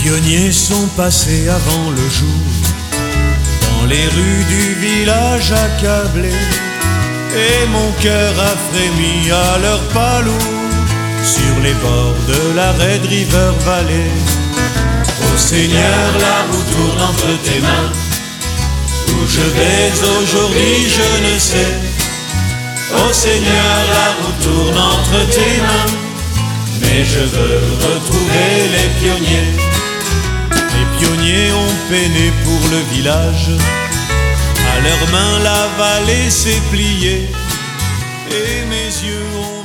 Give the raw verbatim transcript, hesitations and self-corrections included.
pionniers sont passés avant le jour, dans les rues du village accablé, et mon cœur a frémi à leur pas lourd, sur les bords de la Red River Valley. Ô Seigneur, la roue tourne entre tes mains, où je vais aujourd'hui je ne sais. Ô Seigneur, la roue tourne entre tes mains, mais je veux retrouver les pionniers. Les pionniers ont peiné pour le village, à leurs mains la vallée s'est pliée, et mes yeux ont